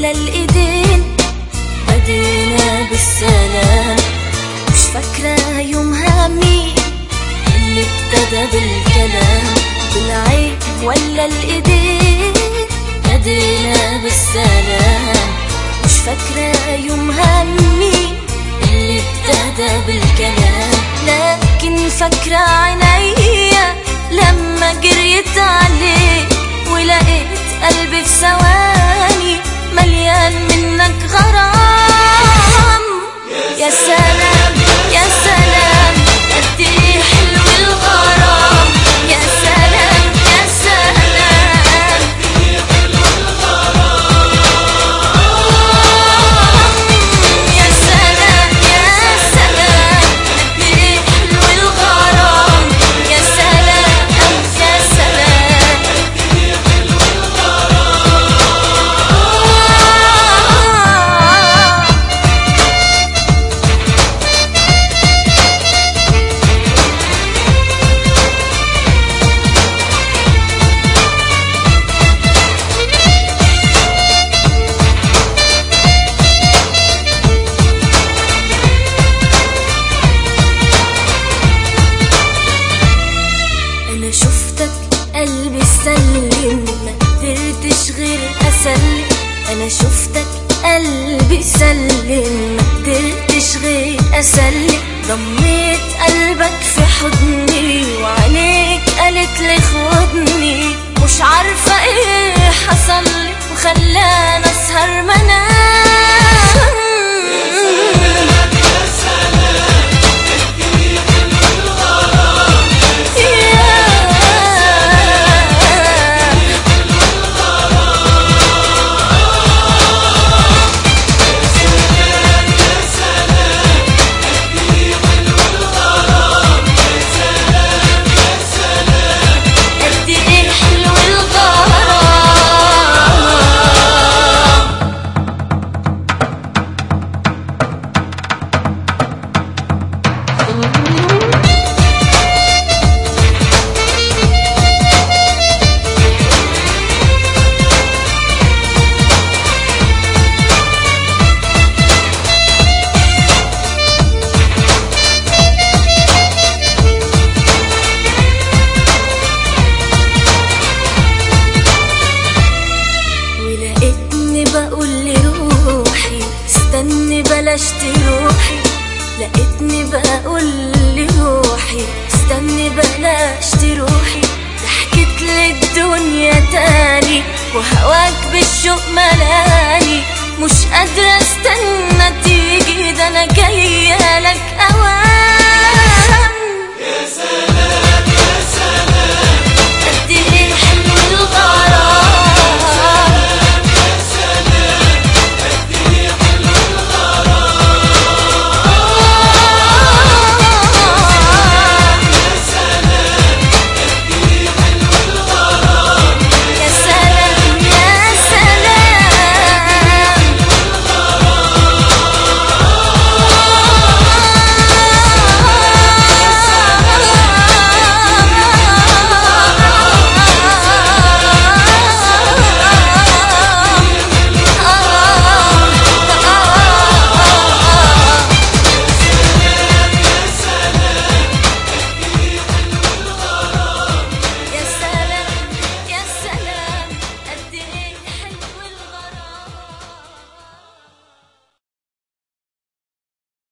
ولا الايدين بدينا بالسلام. مش فاكرة يومها مين اللي ابتدى بالكلام، بالعين ولا الايدين بدينا بالسلام. مش فاكرة يومها مين اللي ابتدى بالكلام، لكن فاكرة عينيا لما جريت عليك ولقيت قلبي في ثواني مليان منك غرام. يا سلام يا سلام قد ايه حلو الغرام. يا سلام يا سلام قد ايه حلو الغرام. يا سلام يا سلام قد ايه حلو الغرام. يا سلام يا سلام قد ايه حلو الغرام. أنا شفتك قلبي سلم مقدرتش غير أسلم. أنا شفتك قلبي سلم مقدرتش غير أسلم. ضميت قلبك في حضني وعينيك قالت لي خدني. مش عارفة ايه حصلي وخلاني أسهر منام. بقول لروحي استني بلاش تروحي. لقيتني بقول لروحي استني بلاش تروحي. ضحكت للدنيا تاني وهواك بالشوق ملاني. مش قادرة استنى تيجي ده انا جاية لك اوام. يا سلام